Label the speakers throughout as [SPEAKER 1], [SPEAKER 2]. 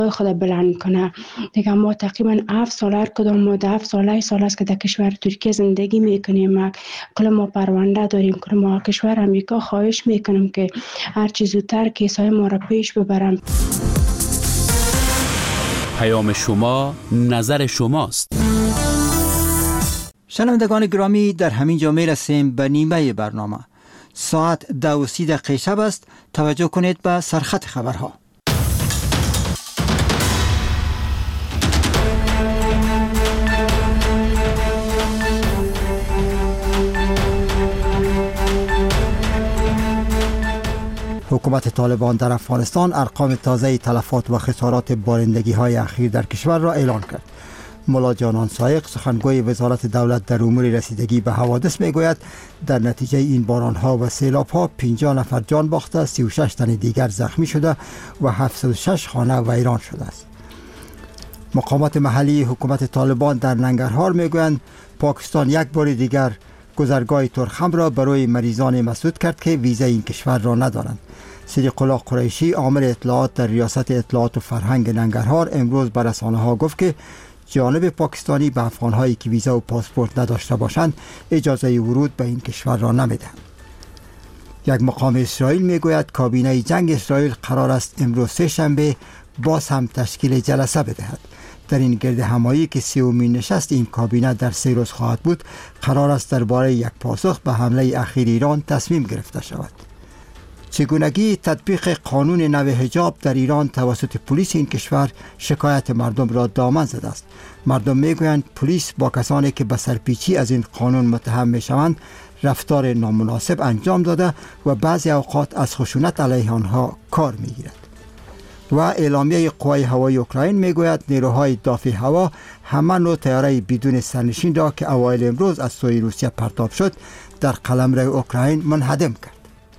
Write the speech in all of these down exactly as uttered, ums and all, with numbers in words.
[SPEAKER 1] خود بلند کنه. دیگه ما تقریبا هفت سال هر کدام ما هفت ساله سال است که در کشور ترکیه زندگی میکنیم. کل ما پرونده داریم، کل ما کشور امریکا خواهش میکنیم که هر چیز زودتر کیسای ما را پیش ببرم.
[SPEAKER 2] پیام شما، نظر شماست.
[SPEAKER 3] شنوندگان گرامی، در همین جا میرسیم به نیمه برنامه. ساعت دو و سی دقیقه شب است. توجه کنید به سرخط خبرها. حکومت طالبان در افغانستان ارقام تازه تلفات و خسارات بارندگی های اخیر در کشور را اعلان کرد. ملا جانان سایق سخنگوی وزارت دولت در امور رسیدگی به حوادث میگوید در نتیجه این باران ها و سیلاب ها پنجاه نفر جان باخته، سی و شش تن دیگر زخمی شده و هفتصد و شش خانه ویران شده است. مقامات محلی حکومت طالبان در ننگرهار میگویند پاکستان یک بار دیگر گذرگاه ترخم را برای مریضان مسدود کرد که ویزا این کشور را ندارند. صدیق الله قریشی عامل اطلاعات در ریاست اطلاعات و فرهنگ ننگرهار امروز به رسانه‌ها گفت که جانب پاکستانی به افغان‌هایی که ویزا و پاسپورت نداشته باشند اجازه ورود به این کشور را نمیدهند. یک مقام اسرائیل میگوید کابینه جنگ اسرائیل قرار است امروز سه شنبه باز هم تشکیل جلسه بدهد. در این گرد همایی که سومین نشست این کابینه در سه روز خواهد بود، قرار است درباره یک پاسخ به حمله اخیر ایران تصمیم گرفته شود. چگونگی تطبیق قانون نو حجاب در ایران توسط پلیس این کشور شکایت مردم را دامن زده است. مردم میگویند پلیس با کسانی که به سرپیچی از این قانون متهم میشوند رفتار نامناسب انجام داده و بعضی اوقات از خشونت علیه آنها کار میگیرد. و اعلامیه قوای هوایی اوکراین میگوید نیروهای دافع هوا همه نوع طیاره بدون سرنشین را که اوایل امروز از سوی روسیه پرتاب شد در قلمرو اوکراین منهدم کرد.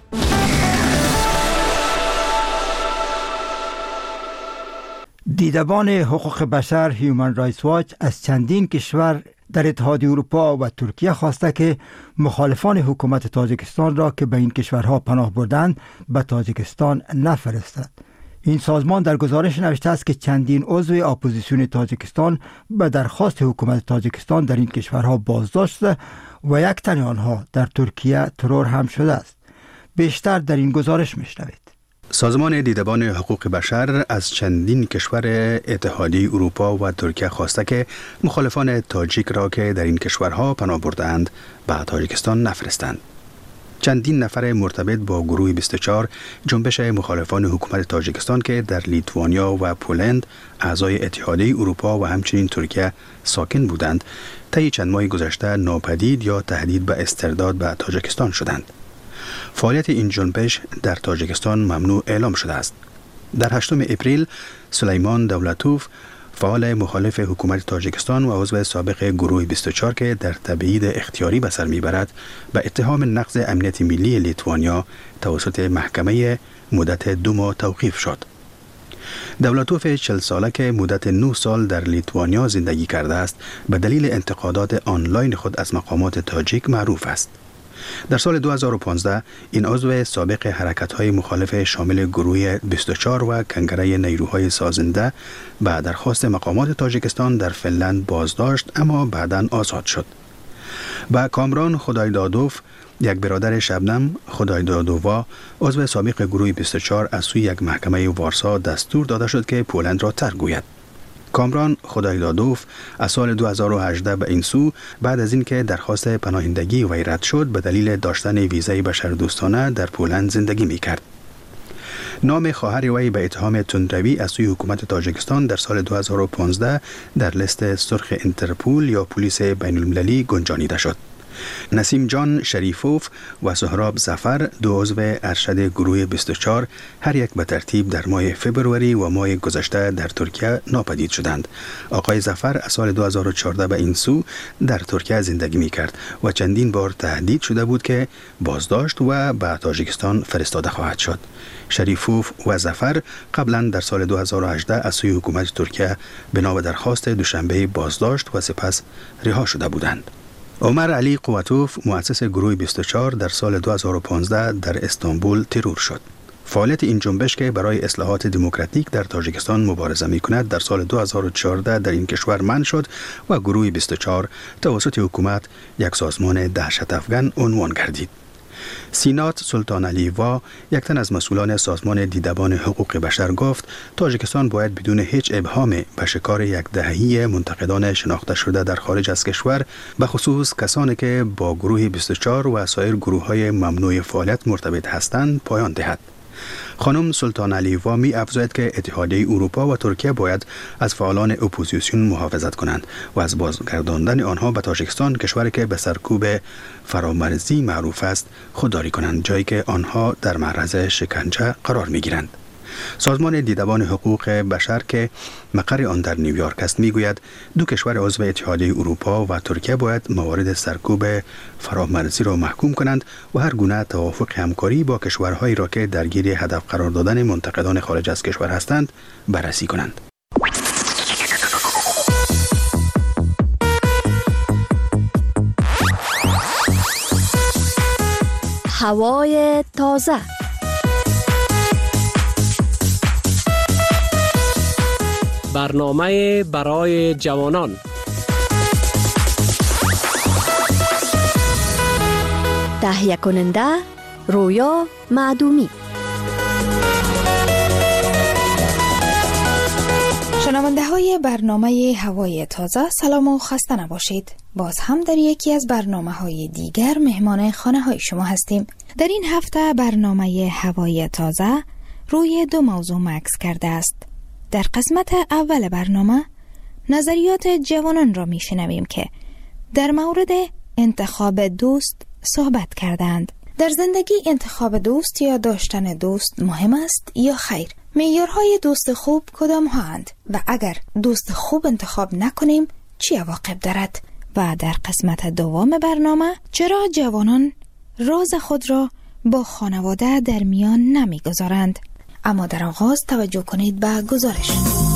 [SPEAKER 3] دیدبان حقوق بشر هیومن رایتس واچ از چندین کشور در اتحادیه اروپا و ترکیه خواسته که مخالفان حکومت تاجیکستان را که به این کشورها پناه بردند به تاجیکستان نفرستد. این سازمان در گزارش نوشته است که چندین عضو اپوزیسیون تاجیکستان به درخواست حکومت تاجیکستان در این کشورها بازداشت شده و یک تن آنها در ترکیه ترور هم شده است. بیشتر در این گزارش میشنوید.
[SPEAKER 4] سازمان دیدبان حقوق بشر از چندین کشور اتحادیه اروپا و ترکیه خواسته که مخالفان تاجیک را که در این کشورها پناه بردند به تاجیکستان نفرستند. چندین نفر مرتبط با گروه بیست و چهار جنبش مخالفان حکومت تاجیکستان که در لیتوانیا و پولند اعضای اتحادیه اروپا و همچنین ترکیه ساکن بودند طی چند ماه گذشته ناپدید یا تهدید به استرداد به تاجیکستان شدند. فعالیت این جنبش در تاجیکستان ممنوع اعلام شده است. در هشتم اپریل سلیمان دولتوف فعال مخالف حکومت تاجیکستان و عضو سابق گروه بیست و چهار که در تبعید اختیاری به سر میبرد به اتهام نقض امنیت ملی لیتوانیا توسط محکمه مدت دو ماه توقیف شد. دولتوف چهل ساله که مدت نه سال در لیتوانیا زندگی کرده است به دلیل انتقادات آنلاین خود از مقامات تاجیک معروف است. در سال دو هزار و پانزده این عضو سابق حرکت‌های مخالف شامل گروه بیست و چهار و کنگره نیروهای سازنده به درخواست مقامات تاجیکستان در فنلند بازداشت اما بعداً آزاد شد. با کامران خدایدادوف یک برادر شبنم خدایدادووا عضو سابق گروه بیست و چهار از سوی یک محکمه وارسا دستور داده شد که پولند را ترک گوید. کامران خدایدادوف از سال دو هزار و هجده به این سو بعد از اینکه درخواست پناهندگی وی رد شد به دلیل داشتن ویزای بشردوستانه در پولند زندگی می‌کرد. نام خواهر وی به اتهام تندروی از سوی حکومت تاجیکستان در سال دو هزار و پانزده در لیست سرخ اینترپول یا پلیس بین المللی گنجانیده شد. نسیم جان شریفوف و سهراب ظفر دو عضو ارشد گروه بیست و چهار هر یک به ترتیب در ماه فوریه و ماه گذشته در ترکیه ناپدید شدند. آقای ظفر از سال دو هزار و چهارده به این سو در ترکیه زندگی می کرد و چندین بار تهدید شده بود که بازداشت و به تاجیکستان فرستاده خواهد شد. شریفوف و ظفر قبلا در سال دو هزار و هجده از سوی حکومت ترکیه بنا به درخواست دوشنبه بازداشت و سپس رها شده بودند. عمر علی قوتوف مؤسس گروه بیست و چهار در سال دو هزار و پانزده در استانبول ترور شد. فعالیت این جنبش که برای اصلاحات دموکراتیک در تاجیکستان مبارزه می کند در سال دو هزار و چهارده در این کشور منع شد و گروه بیست و چهار توسط حکومت یک سازمان دهشت افغان عنوان گردید. سینات سلطان علیوا، یک تن از مسئولان سازمان دیدبان حقوق بشر، گفت تاجیکستان باید بدون هیچ ابهام به شکار یک دهه‌ای منتقدان شناخته شده در خارج از کشور، به خصوص کسانی که با گروه بیست و چهار و سایر گروه‌های ممنوع فعالیت مرتبط هستند پایان دهد. خانم سلطان علیوا می افزاید که اتحادیه اروپا و ترکیه باید از فعالان اپوزیسیون محافظت کنند و از بازگرداندن آنها به تاجیکستان، کشوری که به سرکوب فرامرزی معروف است، خودداری کنند، جایی که آنها در معرض شکنجه قرار می گیرند. سازمان دیدبان حقوق بشر که مقر آن در نیویورک است میگوید دو کشور عضو اتحادیه اروپا و ترکیه باید موارد سرکوب فرامرزی را محکوم کنند و هر گونه توافق همکاری با کشورهایی را که درگیر هدف قرار دادن منتقدان خارج از کشور هستند بررسی کنند.
[SPEAKER 5] هوای تازه.
[SPEAKER 6] برنامه برای جوانان.
[SPEAKER 5] تهیه کننده رویا معدومی.
[SPEAKER 7] شنونده های برنامه هوای تازه، سلام و خسته نباشید. باز هم در یکی از برنامه های دیگر مهمان خانه های شما هستیم. در این هفته برنامه هوای تازه روی دو موضوع مکس کرده است. در قسمت اول برنامه نظریات جوانان را می شنویم که در مورد انتخاب دوست صحبت کردند. در زندگی انتخاب دوست یا داشتن دوست مهم است یا خیر؟ معیارهای دوست خوب کدام هاند و اگر دوست خوب انتخاب نکنیم چی عواقب دارد؟ و در قسمت دوم برنامه چرا جوانان راز خود را با خانواده در میان نمیگذارند؟ اما در آغاز توجه کنید به گزارش.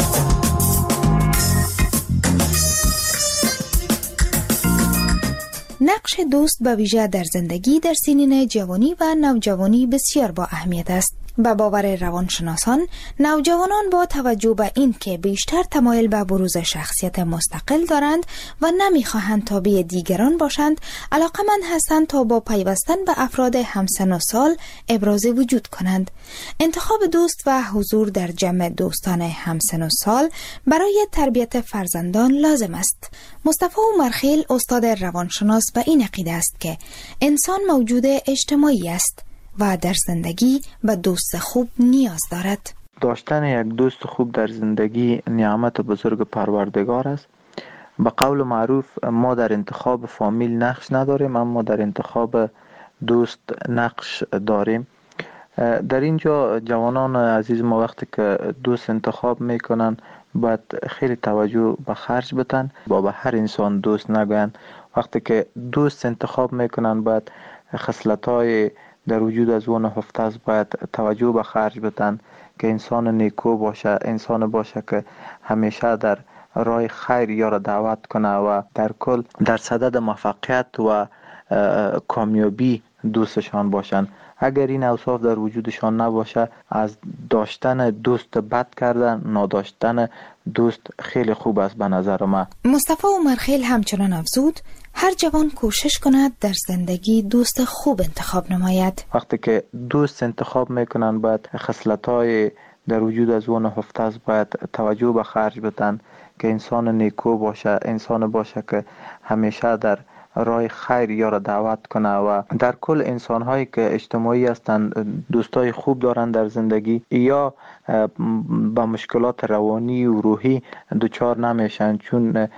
[SPEAKER 7] نقش دوست به ویژه در زندگی در سنین جوانی و نوجوانی بسیار با اهمیت است. به باور روانشناسان، نوجوانان با توجه به این که بیشتر تمایل به بروز شخصیت مستقل دارند و نمیخواهند تابع دیگران باشند، علاقمند هستند تا با پیوستن به افراد همسن و سال ابراز وجود کنند. انتخاب دوست و حضور در جمع دوستان همسن و سال برای تربیت فرزندان لازم است. مصطفی عمرخیل، استاد روانشناس، به این عقیده است که انسان موجود اجتماعی است و در زندگی به دوست خوب نیاز دارد.
[SPEAKER 8] داشتن یک دوست خوب در زندگی نعمت بزرگ پروردگار است. به قول معروف ما در انتخاب فامیل نقش نداریم، اما در انتخاب دوست نقش داریم. در اینجا جوانان عزیز ما وقتی که دوست انتخاب میکنن باید خیلی توجه به خرج بتن، با به هر انسان دوست نگوین. وقتی که دوست انتخاب میکنن باید خصلت‌های در وجود از اون هفته است، باید توجه به خرج بدن که انسان نیکو باشه، انسان باشه که همیشه در راه خیر یارا دعوت کنه و در کل در صدد موفقیت و کامیابی دوستشان باشن. اگر این اوصاف در وجودشان نباشه، از داشتن دوست بد کردن، نداشتن دوست خیلی خوب است به نظر من.
[SPEAKER 7] مصطفی عمرخیل همچنان افزود هر جوان کوشش کند در زندگی دوست خوب انتخاب نماید.
[SPEAKER 8] وقتی که دوست انتخاب میکنن باید خصلت‌های در وجود از اون هفته است، باید توجه به خرج بدن که انسان نیکو باشه، انسان باشه که همیشه در راه خیر یارا دعوت کنه و در کل انسان هایی که اجتماعی هستند، دوستای خوب دارن در زندگی یا با مشکلات روانی و روحی دچار نمیشن، چون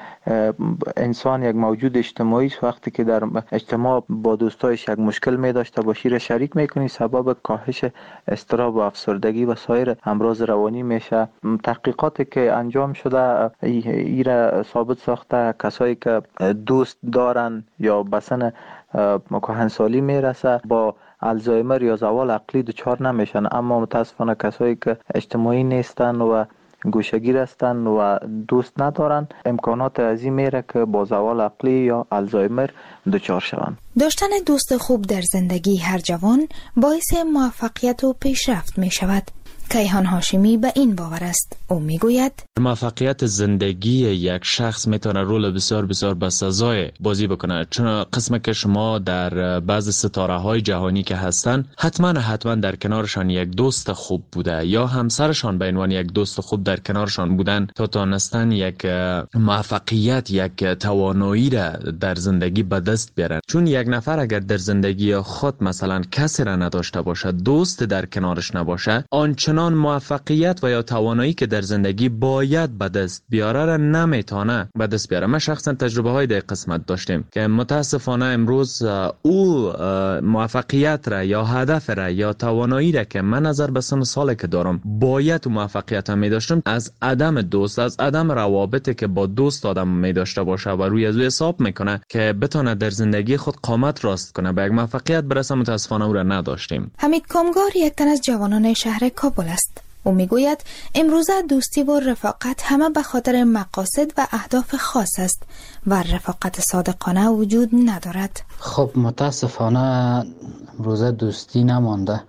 [SPEAKER 8] انسان یک موجود اجتماعی است. وقتی که در اجتماع با دوستایش یک مشکل می داشته باشی را شریک میکنی، سبب کاهش اضطراب و افسردگی و سایر امراض روانی میشه. تحقیقاتی که انجام شده ایره ثابت ساخته کسایی که دوست دارن یا بسن کهنسالی میرسه با الزایمر یا زوال عقلی دچار نمیشن، اما متاسفانه کسایی که اجتماعی نیستن و گوشگیر هستند و دوست ندارند، امکانات عظیم میره که با زوال عقلی یا الزایمر دچار شوند.
[SPEAKER 7] داشتن دوست خوب در زندگی هر جوان باعث موفقیت و پیشرفت می شود. کیهان هاشمی به این باور است. او میگوید
[SPEAKER 9] موفقیت زندگی یک شخص میتونه رول بسیار بسیار بسزای بازی بکنه، چون قسمه که شما در بعض ستاره های جهانی که هستن حتما حتما در کنارشان یک دوست خوب بوده یا همسرشان به عنوان یک دوست خوب در کنارشان بودن تا تونستن یک موفقیت، یک توانایی را در زندگی به دست بیارن. چون یک نفر اگر در زندگی خود مثلا کسی را نداشته باشه، دوست در کنارش نباشه، آنچنان موفقیت و یا توانایی که در زندگی باید به دست بیاره را نمیتونه به دست بیاره. ما شخصا تجربه های در قسمت داشتیم که متاسفانه امروز او موفقیت را یا هدف را یا توانایی را که من نظر به سن سالی که دارم باید موفقیت هم می داشتم، از عدم دوست، از عدم روابطی که با دوست آدم می داشته باشه و روی از او حساب میکنه که بتونه در زندگی خود قامت راست کنه به یک موفقیت برسه، متاسفانه او را نداشتیم.
[SPEAKER 7] حمید کامگار یک تن از جوانان شهر کابل است. او میگوید امروزه دوستی و رفاقت همه به خاطر مقاصد و اهداف خاص است و رفاقت صادقانه وجود ندارد.
[SPEAKER 10] خب متاسفانه امروزه دوستی نمانده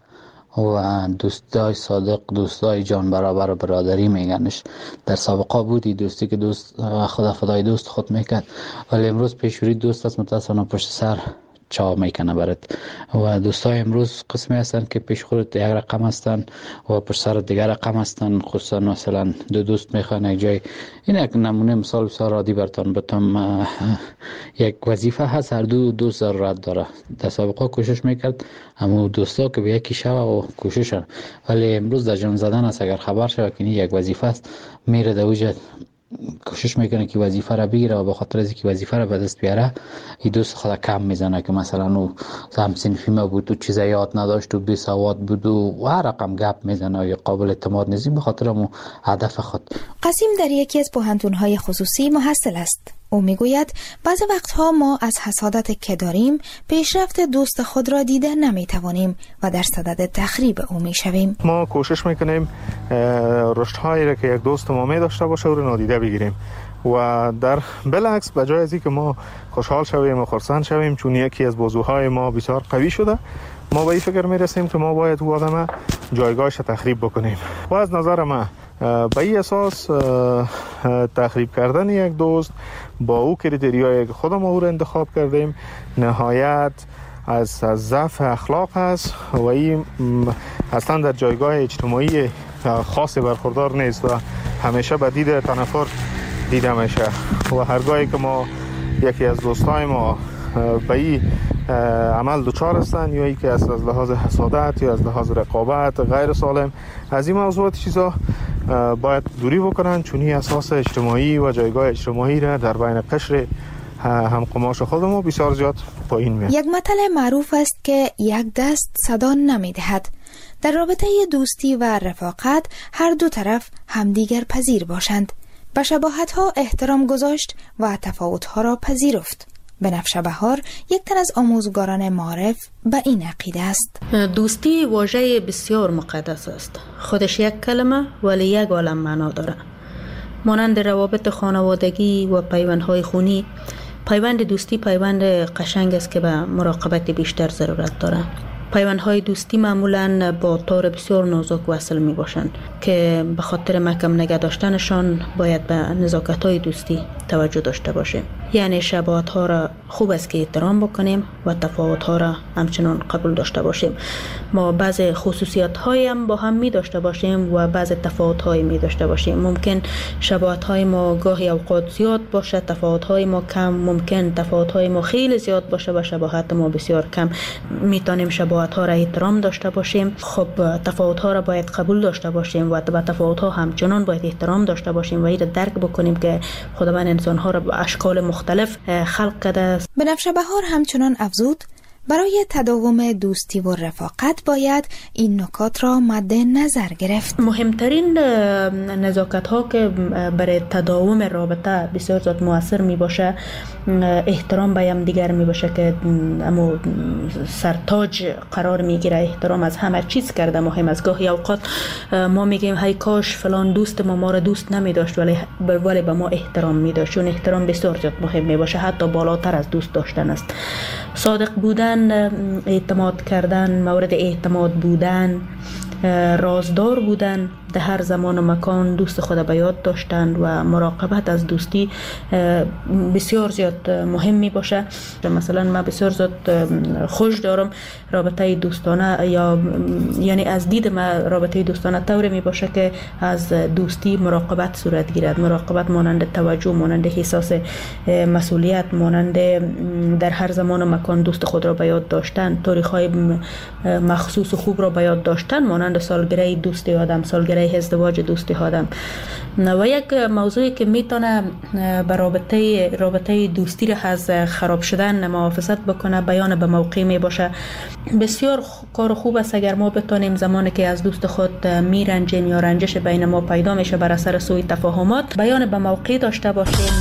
[SPEAKER 10] و دوستای صادق، دوستای جان برابر و برادری میگنش. در سابقه بودی دوستی که دوست خدا فدای دوست خود میکرد، ولی امروز پیشوری دوست است متاسفانه پشت سر چا میکنه برات. و دوستای امروز قسمی هستن که پیش خودت یک رقم هستن و پشت سر دیگر رقم هستن. خصوصا مثلا دو دوست میخوان یک جای، این یک نمونه مثال بسیار عادی براتون بتم، یک وظیفه هست، هر دو دوست ضرورت داره. در سابقه کوشش میکرد همو دوستا که به یکی شوه و کوششن، ولی امروز در جان زدن است. اگر خبر شوه که یک وظیفه است، میره در اوج کوشش میکنه که وظیفه را بگیره و به خاطر از اینکه وظیفه را به دست بیاره این دوست خود کم میزنه که مثلا او هم صنفی ما بود و چیزا یاد نداشت و بی سواد بود و هر رقم گپ میزنه یا قابل اعتماد نیست به خاطر مو هدف خود.
[SPEAKER 7] قاسم در یکی از پوهنتون‌های خصوصی محصل است. او میگوید بعضی وقتها ما از حسادت که داریم پیشرفت دوست خود را دیده نمیتوانیم و در صدد تخریب او میشویم.
[SPEAKER 11] ما کوشش میکنیم رشدهایی را که یک دوست ما می داشته باشه او را نادیده بگیریم و در بالعکس به جای از اینکه ما خوشحال شویم و خرسند شویم چون یکی از بازوهای ما بسیار قوی شده، ما به این فکر میرسیم که ما باید او آدم جایگاهش تخریب بکنیم. و از نظر من به این اساس تخریب کردن یک دوست با او کریتریایی که خودم او را انتخاب کردیم نهایت از از ضعف اخلاق هست و این اصلا در جایگاه اجتماعی خاصی برخوردار نیست و همیشه به دید تنفر دیده میشه. و هرگاهی که ما یکی از دوستای ما به این عمل دچار هستن یا ای که از لحاظ حسادت یا از لحاظ رقابت غیر سالم، از این موضوعات چیزا باید دوری بکنن چون این اساس اجتماعی و جایگاه اجتماعی را در بین قشر هم قماش خودمون بسیار زیاد پایین میاد.
[SPEAKER 7] یک مثل معروف است که یک دست صدا نمیدهد. در رابطه دوستی و رفاقت هر دو طرف همدیگر پذیر باشند، به شباهت ها احترام گذاشت و تفاوت ها را پذیرفت. بنفشه بهار یک تن از آموزگاران معارف به این عقیده است.
[SPEAKER 12] دوستی واژه بسیار مقدس است. خودش یک کلمه ولی یک عالم معنا داره. مانند روابط خانوادگی و پیوندهای خونی، پیوند دوستی پیوند قشنگ است که به مراقبت بیشتر ضرورت داره. پیوندهای دوستی معمولاً با طور بسیار نازک وصل می باشند که به خاطر محکم نگه داشتنشان باید به نزاکت‌های دوستی توجه داشته باشیم. یعنی شباهت‌ها را خوب است که احترام بکنیم و تفاوت‌ها را همچنان قبول داشته باشیم. ما بعض خصوصیات‌هایی هم با هم می داشته باشیم و بعض تفاوت‌هایی می داشته باشیم. ممکن شباهت‌های ما گاهی اوقات زیاد باشه، تفاوت‌های ما کم، ممکن تفاوت‌های ما خیلی زیاد باشه و شباهت ما بسیار کم. می‌تونیم شباهت‌ها را احترام داشته باشیم. خب تفاوت‌ها را باید قبول داشته باشیم و به تفاوت‌ها همچنان باید احترام داشته باشیم و این را درک بکنیم که خداوند انسان‌ها را به اشکال مختلف خلق کرده است.
[SPEAKER 7] بنفشه بهار همچنان افزود برای تداوم دوستی و رفاقت باید این نکات را مد نظر گرفت.
[SPEAKER 12] مهمترین نزاکت ها که برای تداوم رابطه بسیار زیاد مؤثر می باشه احترام به هم دیگر می باشه که اما سرتاج قرار می گیره. احترام از همه چیز کرده مهم است. گاهی اوقات ما میگیم های کاش فلان دوست ما ما را دوست نمی داشت ولی ولی به ما احترام می داشت. چون احترام بسیار زیاد مهم می باشه، حتی بالاتر از دوست داشتن است. صادق بودن، اعتماد کردن، مورد اعتماد بودن، رازدار بودن، در هر زمان و مکان دوست خود به یاد داشتن و مراقبت از دوستی بسیار زیاد مهم می باشه. مثلا من بسیار زیاد خوش دارم رابطه دوستانه، یا یعنی از دید من رابطه دوستانه طوری می باشه که از دوستی مراقبت صورت گیرد. مراقبت مانند توجه، مانند احساس مسئولیت، مانند در هر زمان و مکان دوست خود را به یاد داشتن، تاریخ‌های مخصوص و خوب را به یاد داشتن، مانند سالگره دوستی آدم، سالگره ازدواج دوستی آدم. و یک موضوعی که میتونه به رابطه رابطه دوستی را از خراب شدن محافظت بکنه بیان به موقع می باشه. بسیار کار خوب است اگر ما بتونیم زمانی که از دوست خود میرنجیم یا رنجش بین ما پیدا میشه بر اثر سوء تفاهمات بیان به موقع داشته باشیم.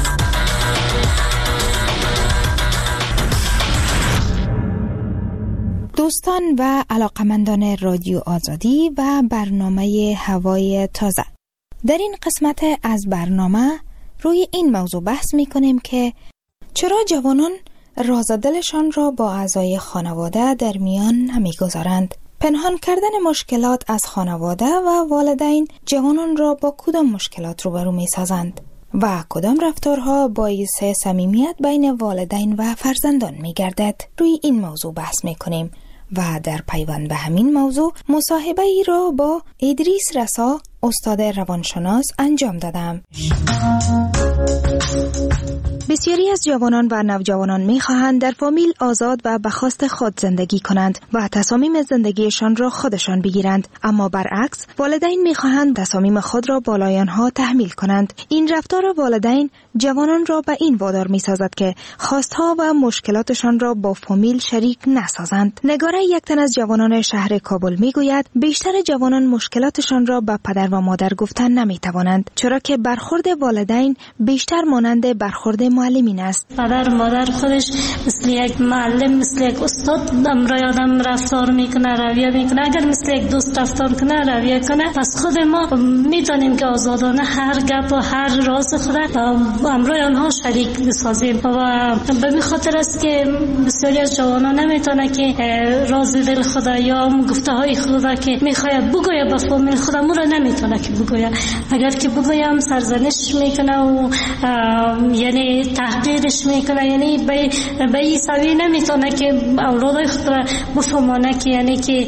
[SPEAKER 7] دوستان و علاقمندان رادیو آزادی و برنامه هوای تازه، در این قسمت از برنامه روی این موضوع بحث می کنیم که چرا جوانان راز دلشان را با اعضای خانواده در میان نمی گذارند. پنهان کردن مشکلات از خانواده و والدین جوانان را با کدام مشکلات روبرو می سازند و کدام رفتارها باعث صمیمیت بین والدین و فرزندان می گردد. روی این موضوع بحث می کنیم و در پیوند به همین موضوع مصاحبه ای را با ادریس رسا، استاد روانشناس انجام دادم. بسیاری از جوانان و نوجوانان می‌خواهند در فامیل آزاد و به خواست خود زندگی کنند و تصامیم زندگیشان را خودشان بگیرند، اما برعکس والدین می‌خواهند تصامیم خود را بالای آنها تحمیل کنند. این رفتار والدین جوانان را به این وادار می‌سازد که خواستها و مشکلاتشان را با فامیل شریک نسازند. نگاره یک تن از جوانان شهر کابل می‌گوید بیشتر جوانان مشکلاتشان را به پدر و مادر گفتن نمی‌توانند، چرا که برخورد والدین بیشتر مانند برخورد معلمین است.
[SPEAKER 13] پدر و مادر خودش مثل یک معلم، مثل یک استاد امرای آدم رفتار میکنه، رویه میکنه. اگر مثل یک دوست رفتار کنه، رویه کنه، پس خود ما میتونیم که آزادانه هر گپ و هر راز خود امرای آنها شریک بسازیم. و به این خاطر است که بسیاری از جوانان نمیتونه که راز دل خود یا گفته های خود که میخواد بگویه به فامیل خود را نمیتونه که بگویه. اگر که بگویم سرزنش میکنه و یعنی تحقیرش میکنه، یعنی به به این سوی نمیتونه که اولادای خود را بفهمانه که یعنی که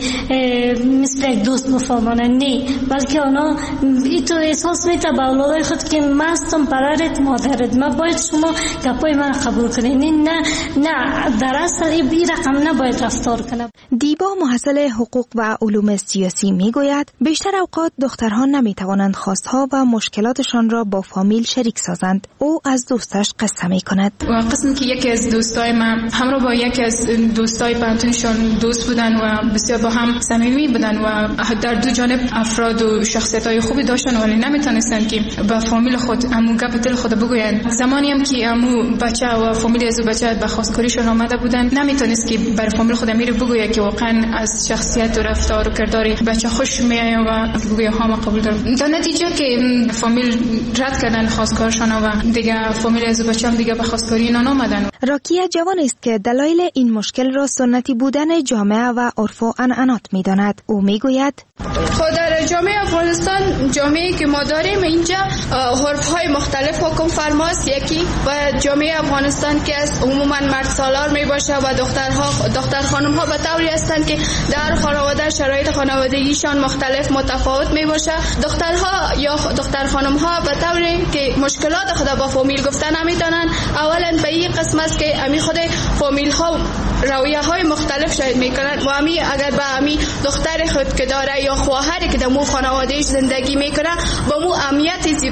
[SPEAKER 13] مثل یک دوست بفهمانه، نه، بلکه اونا اینطور احساس میته به اولادای خود که من هستم پدرت مادرت، من باید شما گپای من قبول کنید. نه نه در اصل این رقم نباید رفتار کنه.
[SPEAKER 7] دیبا محصل حقوق و علوم سیاسی میگوید بیشتر اوقات دخترها نمیتوانند خواستها و مشکلاتشان را با فامیل شریک سازند. او از دوستش قصه می کند.
[SPEAKER 14] و قسمی که یکی از دوستای من همراه با یکی از دوستای پانتونشون دوست بودن و بسیار با هم صمیمی بودن و در دو جانب افراد و شخصیت‌های خوبی داشتن، ولی نمیتونستن که با فامیل خود امو گپ دل خود بگوین. زمانی هم که امو بچه و فامیل از بچه به خواستگاریشون آمده بودن، نمیتونست که بر فامیل خود امیر بگویه که واقعا از شخصیت و رفتار و کردار بچه خوش میاد و بگویه ها ما قبول دارم. در نتیجه که فامیل رد کردن خواستگارشون و دیگه فامیل از بچه هم دیگه به خواستگاری اینا نامدن.
[SPEAKER 7] راکیه جوان است که دلایل این مشکل را سنتی بودن جامعه و عرف و عنعنات می‌داند. او میگوید
[SPEAKER 15] خود در جامعه افغانستان، جامعه‌ای که ما داریم اینجا عرف‌های مختلف حکم فرماست. یکی و جامعه افغانستان که از عموما مرد سالار میباشه و دخترها دختر خانم‌ها به طوری هستند که در خانواده شرایط خانوادگیشان مختلف متفاوت میباشه. دخترها یا دختر خانم‌ها به طوری که مشکلات خود با فامیل گفتن نمیتونن. اولا به این قسم است که امی خود فامیل ها رویه های مختلف شاید میکنن و امی اگر به امی دختر خود که داره یا خواهری که در مو خانوادهش زندگی میکنه با مو اهمیت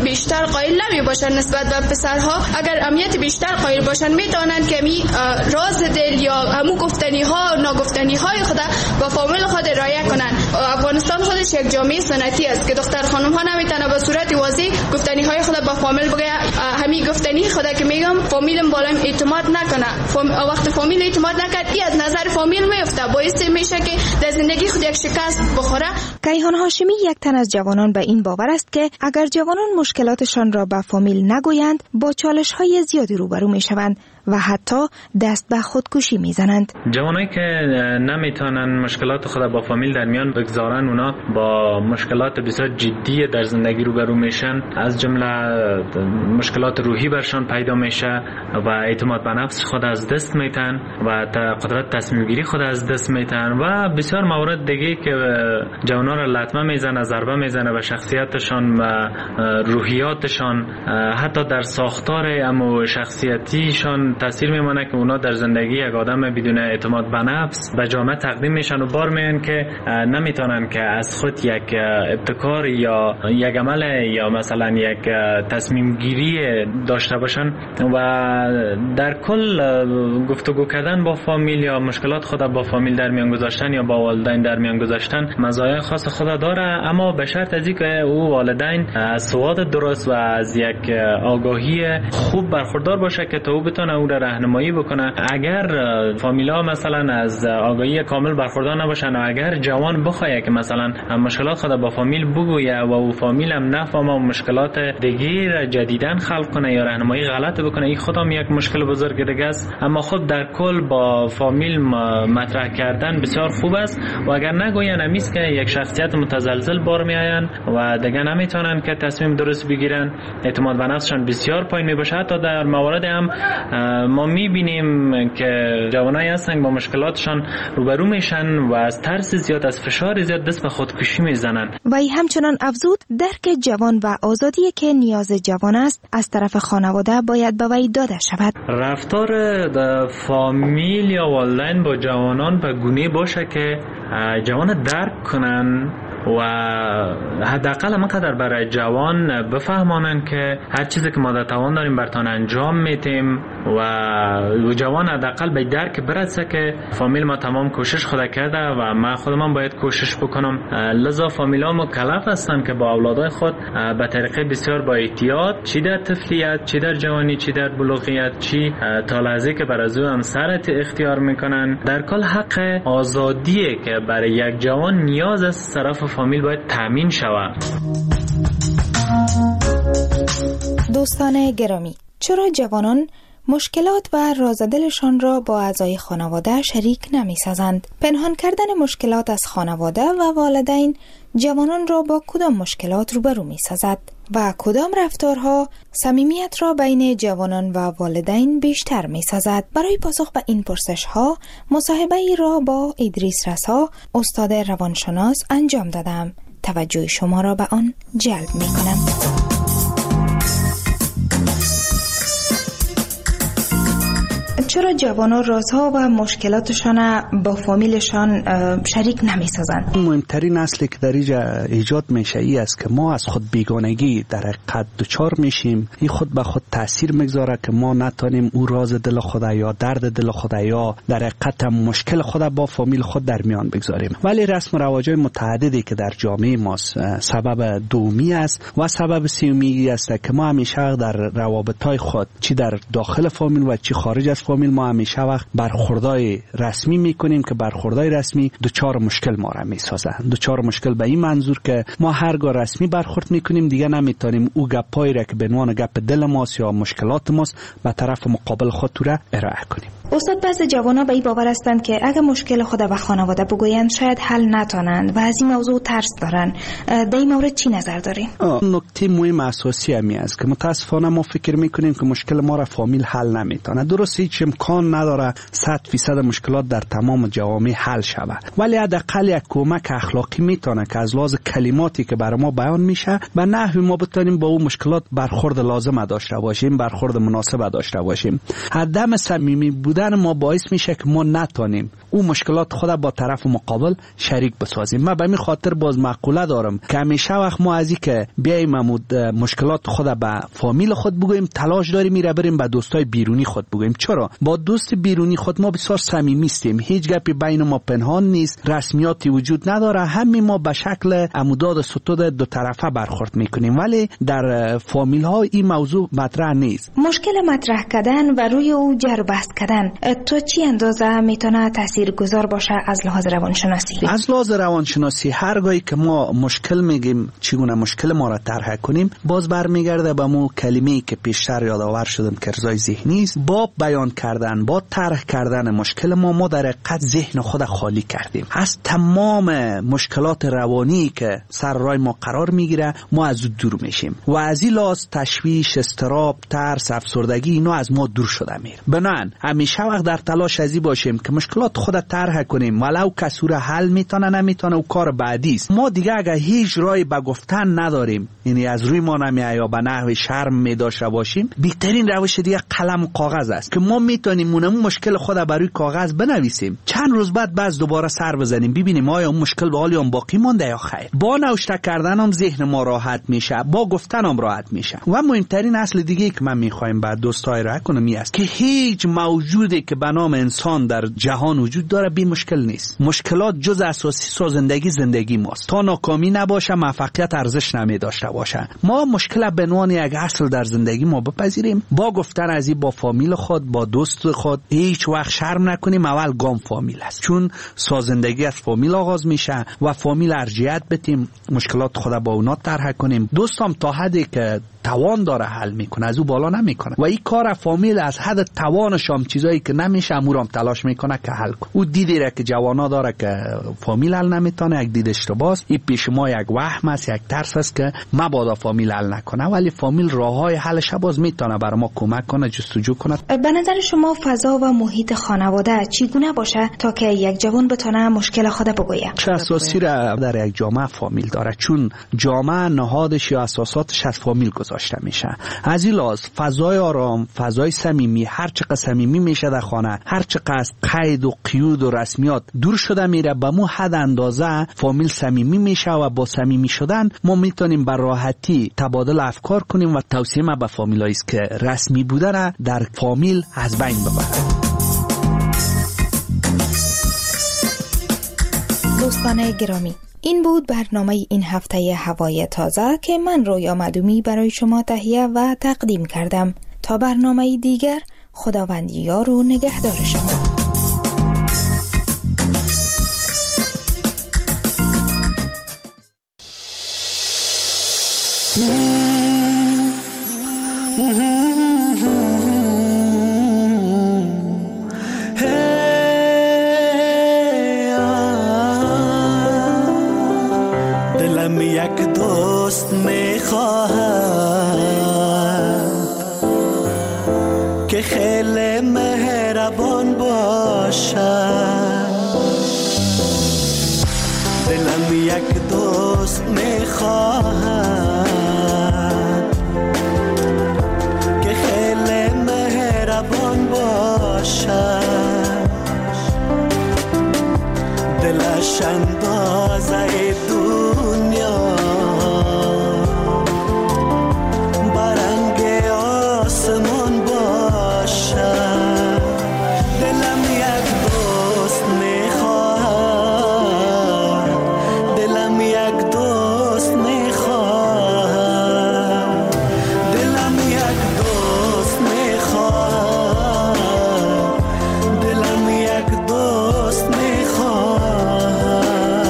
[SPEAKER 15] بیشتر قائل نمی باشند نسبت به پسرها. اگر امنیت بیشتر قائل باشند میتونند که می راز دل یا همو گفتنی ها و ناگفتنی های خود با فامیل خود رعایت کنند. افغانستان خودش یک جامعه سنتی است که دختر خانم ها نمیتونه به صورت واضح گفتنی های خود با فامیل بگه. همین گفتنی خود که میگم فامیلم بالا اعتماد نکنه. فام... وقت فامیل اعتماد نکرد ای از نظر فامیل میفته، باعث میشه که در زندگی خود یک شکست بخوره.
[SPEAKER 7] کیهان هاشمی یک تن از جوانان به این باور است که اگر جوانان مشکلاتشان را به فامیل نگویند با چالش های زیادی روبرو میشوند و حتی دست به خودکشی میزنند.
[SPEAKER 9] جوانایی که نمیتونن مشکلات خود با فامیل در میان بگذارن، اونا با مشکلات بسیار جدی در زندگی روبرو میشن، از جمله مشکلات روحی برشان پیدا میشه و اعتماد به نفس خود از دست میتن و قدرت تصمیم گیری خود از دست میتن و بسیار موارد دیگه که جوانا را لطمه میزنه، ضربه میزنه به شخصیتشان و روحیاتشان، حتی در ساختار امو شخصیتیشان تاثیر میمونه که اونا در زندگی یک آدم بدون اعتماد به نفس به جامعه تقدیم میشن و بار میان که نمیتونن که از خود یک ابتکار یا یک عمل یا مثلا یک تصمیم گیری داشته باشن و در کل گفتگو کردن با فامیل یا مشکلات خود با فامیل در میان گذاشتن یا با والدین در میان گذاشتن مزایای خاص خود داره، اما به شرط از اینکه او والدین از سواد درست و از یک آگاهی خوب برخوردار باشه که تا او بتونه او را راهنمایی بکنه. اگر فامیلا مثلا از آگاهی کامل برخوردار نباشن و اگر جوان بخواد که مثلا مشکلات خود با فامیل بگویه و او فامیل هم نفهمه و مشکلات دیگه جدیدن خلق کنه یا راهنمایی غلط بکنه، این خودم یک مشکل بزرگ دیگه است. اما خب در کل با فامیل مطرح کردن بسیار خوب است و اگر نگوین همیست که یک شخصیت متزلزل بار میآین و دیگه نمیتونن که تصمیم درست بگیرن، اعتماد به نفسشان بسیار پایین میباشه. حتی در موارد هم ما میبینیم که جوانایی هستن با مشکلاتشان روبرو میشن و از ترس زیاد، از فشار زیاد دست به خودکشی میزنن.
[SPEAKER 7] و ای همچنان افزود درک جوان و آزادی که نیاز جوان است از طرف خانواده باید به وی داده شود.
[SPEAKER 9] رفتار فامیل یا والدین با جوانان به گونه باشه که جوان درک کنن و حداقل همانقدر برای جوان بفهمانن که هر چیزی که ما در توان داریم برتان انجام میتیم و جوان حداقل به درک برسه که فامیل ما تمام کوشش خود کرده و ما خودم باید کوشش بکنم. لذا فامیل ها مکلف هستن که با اولادای خود به طریقه بسیار با احتیاط، چی در طفلیت، چی در جوانی، چی در بلوغیت، چی تا لحظه که بر از او همسرت اختیار میکنن، در کل حق آزادیه که برای یک جوان نیاز است طرف فامیل باید تامین شود.
[SPEAKER 7] دوستان گرامی، چرا جوانان مشکلات و رازدلشان را با اعضای خانواده شریک نمی سازند؟ پنهان کردن مشکلات از خانواده و والدین جوانان را با کدام مشکلات روبرو می سازد و کدام رفتارها صمیمیت را بین جوانان و والدین بیشتر می سازد؟ برای پاسخ به این پرسش ها مصاحبه ای را با ادریس رسا، استاد روانشناس انجام دادم. توجه شما را به آن جلب می کنم. چرا جوانان رازها و مشکلاتشان با فامیلشان شریک نمی سازند؟
[SPEAKER 16] مهمترین اصلی که در اینجا ایجاد میشه ای است که ما از خود بیگانگی در حقیقت دچار میشیم. این خود به خود تاثیر میگذاره که ما نتونیم او راز دل خود یا درد دل خود یا در حقیقت مشکل خود با فامیل خود در میان بگذاریم. ولی رسم و رواج‌های متعددی که در جامعه ما سبب دومی است و سبب سومی است که ما همیشه در روابط‌های خود چی در داخل فامیل و چی خارج از فامیل ما همیشه وقت برخوردای رسمی میکنیم که برخوردای رسمی دوچار مشکل ما را میسازه. دوچار مشکل به این منظور که ما هرگاه رسمی برخورد میکنیم دیگه نمیتونیم او گپایی را که به عنوان گپ دل ماست یا مشکلات ماست به طرف مقابل خود تو را ارائه کنیم.
[SPEAKER 7] استاد، بعضی جوانا به این باور هستند که اگه مشکل خود به خانواده بگویند شاید حل نتونند و از این موضوع ترس دارن. در این مورد چی نظر دارین؟
[SPEAKER 16] نکته مهم اساسی همی است که متاسفانه ما فکر میکنیم که مشکل ما را فامیل حل نمیتونه. درست هیچ امکان نداره صد فیصد مشکلات در تمام جوامع حل شود، ولی حداقل یک کمک اخلاقی میتونه که از لحاظ کلماتی که برای ما بیان میشه و نحوی ما بتونیم با اون مشکلات برخورد لازم داشته باشیم، برخورد مناسب داشته باشیم. عدم صمیمی بودن ما باعث میشه که ما نتونیم او مشکلات خود با طرف مقابل شریک بسازیم. من به این خاطر باز مقوله دارم که همیشه وقت ما از که بیایم مشکلات خود به فامیل خود بگوییم، تلاش داریم میره بریم به دوستای بیرونی خود بگوییم. چرا؟ با دوست بیرونی خود ما بسیار صمیمی هستیم، هیچ گپی بین ما پنهان نیست، رسمیاتی وجود نداره، همین ما به شکل عموداد ستود دو طرفه برخورد میکنیم، ولی در فامیل ها این موضوع مطرح نیست.
[SPEAKER 7] مشکل مطرح کردن و روی او جر و بحث کردن تو چی اندازه میتونه تاثیرگذار باشه از لحاظ روانشناسی؟
[SPEAKER 16] از لحاظ روانشناسی هرگاهی که ما مشکل میگیم چگونه مشکل ما را طرح کنیم، باز برمیگرده به مو کلمه‌ای که پیشتر یادآور شدم که ارضای ذهنی است. با بیان کردن، با طرح کردن مشکل ما ما در حقیقت ذهن خود خالی کردیم از تمام مشکلات روانی که سر راه ما قرار میگیره. ما از او دور میشیم و از این لحاظ تشویش، اضطراب، ترس، افسردگی اینا از ما دور شده میره. بنابراین همیشه وقت در تلاش ازی باشیم که مشکلات خود طرح کنیم، ولو کسور حل میتونه نمیتونه و کار بعدی است. ما دیگه اگه هیچ راهی به گفتن نداریم، یعنی از روی ما نمیاد یا به نحو شرم میداشته باشیم، بهترین روش دیگه قلم و کاغذ است که ما میتونیم اون مشکل خود بر روی کاغذ بنویسیم، چند روز بعد باز دوباره سر بزنیم ببینیم آیا اون مشکل به حال اون باقی مونده یا خیر. با نوشته کردن هم ذهن ما راحت میشه، با گفتن هم راحت میشه. و مهمترین اصل دیگه که من میخوایم بعد دوستای را کنم این است که هیچ موجودی که به نام انسان در جهان وجود داره بی مشکل نیست. مشکلات جز اساسی سازندگی زندگی ماست. تا ناکامی نباشه موفقیت ارزش نمی داشته باشه. ما مشکل به عنوان یک اصل در زندگی ما بپذیریم، با گفتن از این با فامیل خود، با دوست خود هیچ وقت شرم نکنیم. اول گام فامیل است، چون سازندگی از فامیل آغاز میشه و فامیل ارجحیت بدیم، مشکلات خود با اونا طرح کنیم. دوستم تا حدی که توان داره حل میکنه، از او بالا نمیکنه و این کار فامیل از حد توانش هم چیزایی که نمیشه امورم تلاش میکنه که حل کنه. او دیدی را که جوانا داره که فامیل حل نمیتونه، یک دید اشتباهه. این پیش ما یک وهم است، یک ترس است که مبادا فامیل حل نکنه، ولی فامیل راههای حلش باز میتونه برای ما کمک کنه، جستجو کنه.
[SPEAKER 7] به نظر شما فضا و محیط خانواده چگونه باشه تا که یک جوان بتونه مشکل خود بگویه؟
[SPEAKER 16] چه اساسی را در یک جامعه فامیل داره، چون جامعه نهادش یا اساساتش از فامیل گذاشته میشه. از این لحاظ فضای آرام، فضای صمیمی، هر چقدر صمیمی میشه در خانه، هر چقدر از قید و قیود و رسمیات دور شده میره، به مو حد اندازه فامیل صمیمی میشه و با صمیمی شدن ما میتونیم بر راحتی تبادل افکار کنیم و توصیه ما به فامیلایی است که رسمی بودن در فامیل از بین ببرن.
[SPEAKER 7] دوستان گرامی، این بود برنامه این هفته هوای تازه که من رویا معدومی برای شما تهیه و تقدیم کردم. تا برنامه دیگر، خداوند یار و نگهدار شما.
[SPEAKER 17] دلم یک دوست میخواهد که خیلی مهربان باشد. دلم یک دوست میخواهد که خیلی مهربان باشد. دلش اندازه دنیا برنگ آسمان باشد. دلم یک دوست میخواهد، دلم یک دوست میخواهد، دلم یک دوست میخواهد، دلم یک دوست میخواهد.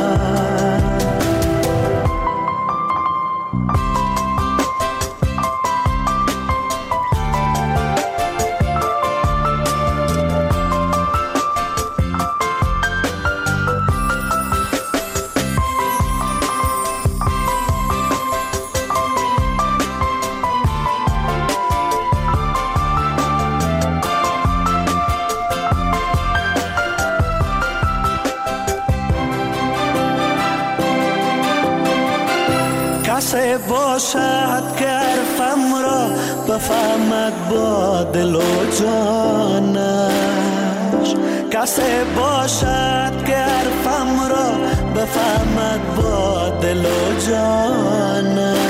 [SPEAKER 17] کسی باشد که حرفم را بفهمد با دل و جانش، کسی باشد که حرفم را بفهمد با دل و جانم.